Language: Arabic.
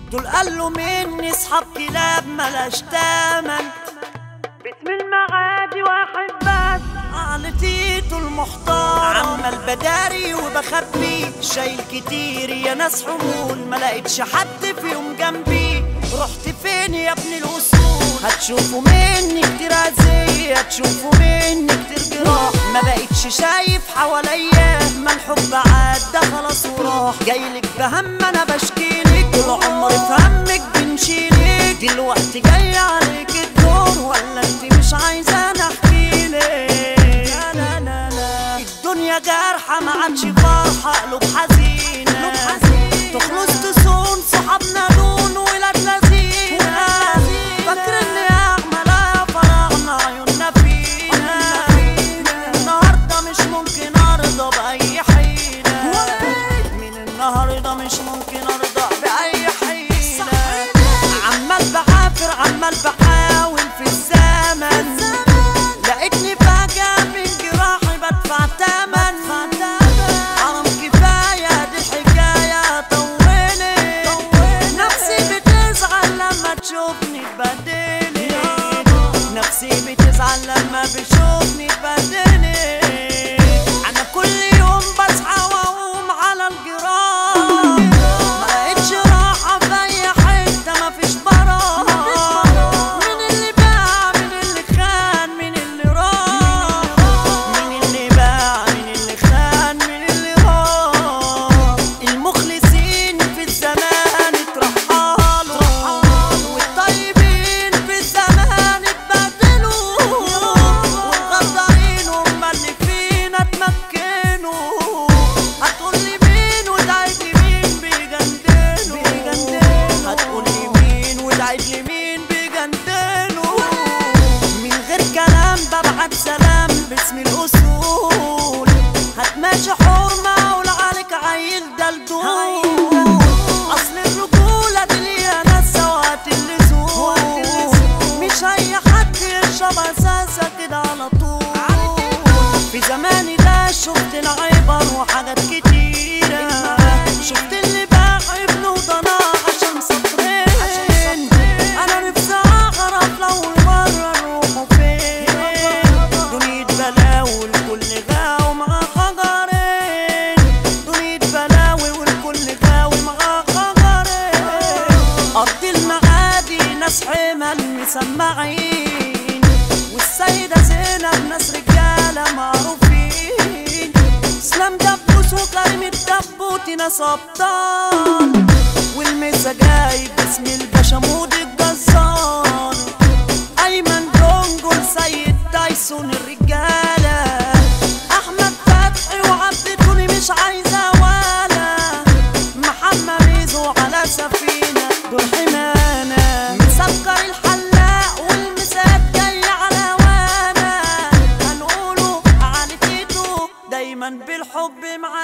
دول قالوا مني صحاب كلاب ملاش تامن. باسم المعادي واحد بس عقلتيته المحترم عمال بداري وبخبي شايل كتير يا ناس حمول ملقتش حد فيهم جنبي. رحت فين يا ابن الأصول؟ هتشوفوا مني كتير أذية، هتشوفوا مني كتير جراح. ما بقتش شايف حواليا ما الحب عدى خلاص وراح. جايلك بهم انا بشكيلك، طول عمري في همك بنشيلك. دلوقتي جاي عليك الدور ولا انت مش عايزاني احكيلك؟ لا لا لا الدنيا جارحة ما عادش فرحة، قلوب حزينة تخلص تصون صحابنا دون ولاد لذينة. فاكرني اعمل فرحنا عيوننا فينا. النهاردة مش ممكن ارضى بأي حيلة، من النهاردة مش ممكن ارضى بأي حيلة. عمال بعافر عمال بحاول في الزمن، لقيتني فجأة من جراحي بدفع تمن. حرام كفاية دي الحكاية طولت، نفسي بتزعل لما تشوفني اتبدلت. نفسي بتزعل لما بتشوفني اتبدلت. أنا كل يوم بصحى وأقوم على الجراح، ملقتش راحة في أي حتة مفيش براح. مين اللي باع مين اللي خان مين اللي راح؟ مين اللي باع مين اللي خان مين اللي راح؟ المخلصين في الزمان اترحلوا، والطيبين في الزمان اتبدلوا، والغدارين هم اللي فينا اتمكنوا. هتقولي مين وتعيدلي مين بيجندلوا؟ هتقولي مين وتعيدلي مين بيجندلوا؟ من غير كلام ببعت سلام باسم الأصول. هتماشي حرمة أقول عليك عيل دلدول. أصل الرجولة دي ليها ناس سوات اللزوم، مش أي حد يشرب أساسا كده على طول. في زماني ده شفت العبر وحاجات كتيرة، شفت اللي باع ابنه وضناه عشان سطرين. أنا نفسي أعرف لو مرة نروحوا فين. دنيا بلاوي والكل غاوي مع خجرين، دنيا بلاوي والكل غاوي مع خجرين. أرض المعادي ناس حمل مسمعين، والسيدة زينب ناس رجالة معروفين. اسلام دبوس وكريم الدبوتي ناس أبطال، والمسا جاي باسم الباشا مود الجزار. أيمن دونجو سيد تايسون الرجالة، أحمد فتحي وعبد توني مش عايزة ولا. محمد ميزو على سفينة دول حمانة، مسكر الحلاق والمسات جاي على وانا. هنقوله على تيتو دايما بالحب معانا.